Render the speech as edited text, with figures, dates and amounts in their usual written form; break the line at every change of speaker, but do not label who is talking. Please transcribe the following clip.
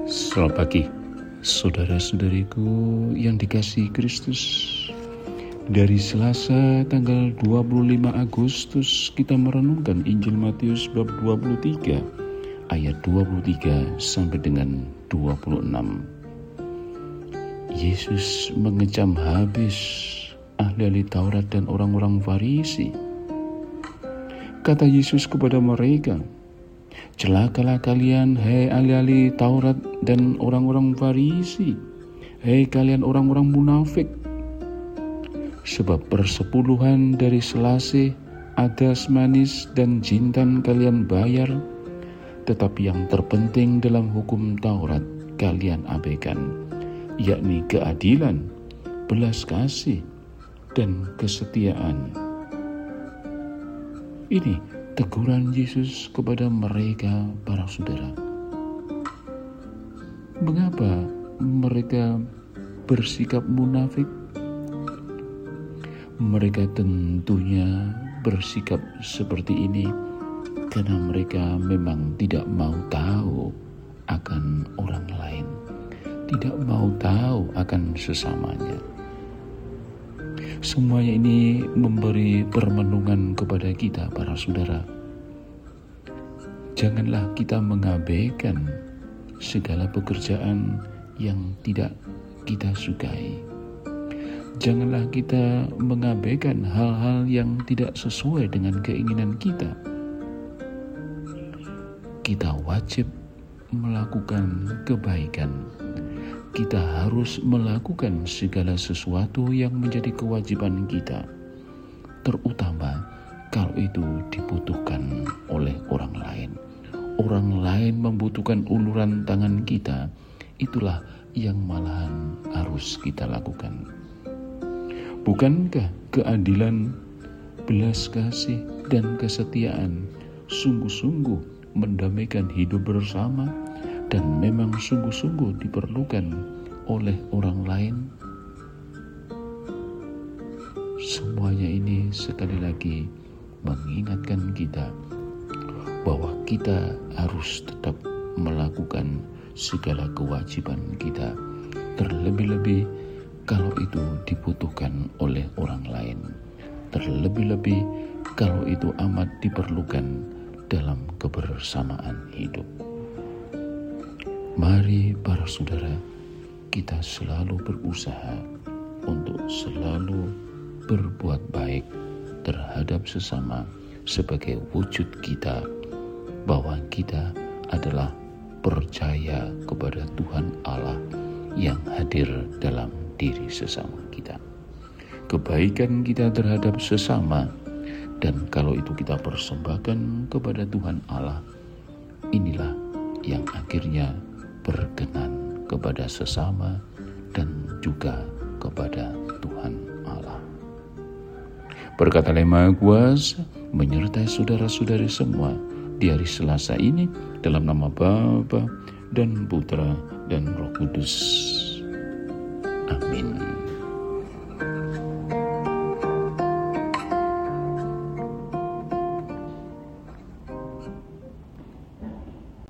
Selamat pagi, saudara-saudariku yang dikasihi Kristus. Dari Selasa tanggal 25 Agustus kita merenungkan Injil Matius bab 23 ayat 23 sampai dengan 26. Yesus mengecam habis ahli-ahli Taurat dan orang-orang Farisi. Kata Yesus kepada mereka, "Celakalah kalian, hai ahli-ahli Taurat dan orang-orang Farisi, hai kalian orang-orang munafik. Sebab persepuluhan dari selasih, adas manis, dan jintan kalian bayar, tetapi yang terpenting dalam hukum Taurat kalian abaikan, yakni keadilan, belas kasih, dan kesetiaan." Ini teguran Yesus kepada mereka, para saudara. Mengapa mereka bersikap munafik? Mereka tentunya bersikap seperti ini karena mereka memang tidak mau tahu akan orang lain, tidak mau tahu akan sesamanya. Semuanya ini memberi permenungan kepada kita, para saudara. Janganlah kita mengabaikan segala pekerjaan yang tidak kita sukai. Janganlah kita mengabaikan hal-hal yang tidak sesuai dengan keinginan kita. Kita wajib melakukan kebaikan. Kita harus melakukan segala sesuatu yang menjadi kewajiban kita, terutama kalau itu dibutuhkan oleh orang lain. Orang lain membutuhkan uluran tangan kita, itulah yang malahan harus kita lakukan. Bukankah keadilan, belas kasih, dan kesetiaan sungguh-sungguh mendamaikan hidup bersama dan memang sungguh-sungguh diperlukan oleh orang lain? Semuanya ini sekali lagi mengingatkan kita bahwa kita harus tetap melakukan segala kewajiban kita, terlebih-lebih kalau itu dibutuhkan oleh orang lain, terlebih-lebih kalau itu amat diperlukan dalam kebersamaan hidup. Mari para saudara, kita selalu berusaha untuk selalu berbuat baik terhadap sesama sebagai wujud kita bahwa kita adalah percaya kepada Tuhan Allah yang hadir dalam diri sesama kita. Kebaikan kita terhadap sesama, dan kalau itu kita persembahkan kepada Tuhan Allah, inilah yang akhirnya berkenan kepada sesama dan juga kepada Tuhan Allah. Berkat Allah Maha Kuasa menyertai saudara-saudari semua di hari Selasa ini, dalam nama Bapa dan Putra dan Roh Kudus. Amin.